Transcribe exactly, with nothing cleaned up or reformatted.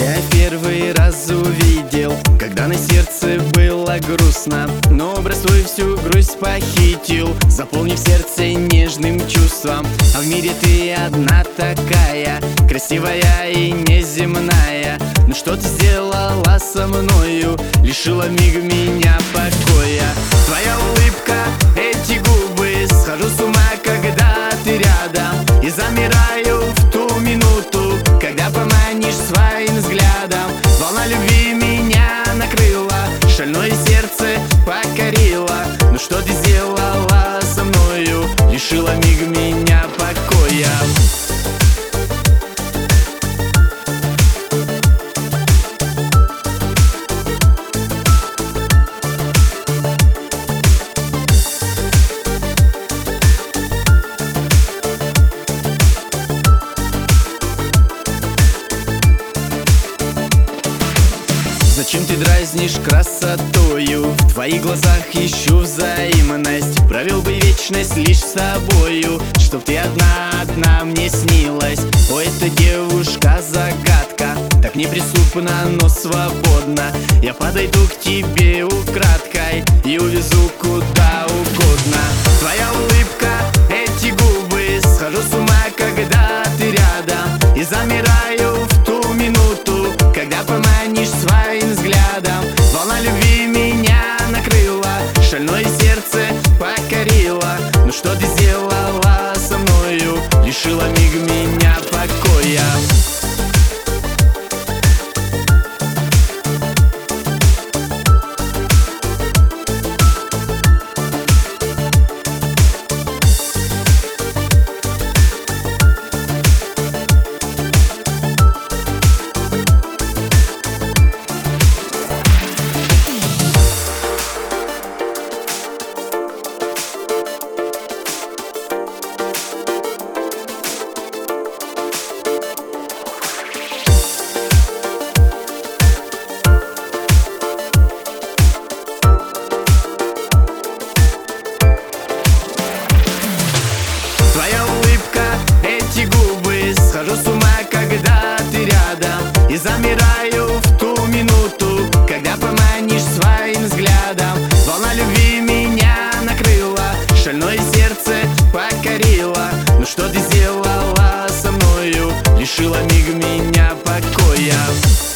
Я первый раз увидел, когда на сердце было грустно, но образ твой всю грусть похитил, заполнив сердце нежным чувством. А в мире ты одна такая, красивая и неземная. Ну что ты сделала со мною, лишила миг меня покоя. Твоя улыбка, эти губы, схожу с ума, когда ты рядом, и замираю в ту минуту, когда поманишь своим взглядом. Волна любви меня накрыла, шальное сердце покорила. Ну что ты сделала со мною, лишила миг меня покоя. Зачем ты дразнишь красотою? В твоих глазах ищу взаимность. Провел бы вечность лишь с тобою, чтоб ты одна, одна мне снилась. О, эта девушка загадка, так неприступна, но свободна. Я подойду к тебе украдкой и увезу куда угодно. Твоя улыбка, эти губы, схожу с ума, когда ты рядом, и замираю в ту минуту, когда поманишь своим взглядом. Волна любви меня накрыла, шальное сердце покорила. Ну что ты сделала со мною, лишила миг меня покоя. Схожу с ума, когда ты рядом, и замираю в ту минуту, когда поманишь своим взглядом. Волна любви меня накрыла, шальное сердце покорила. Ну что ты сделала со мною, лишила миг меня покоя.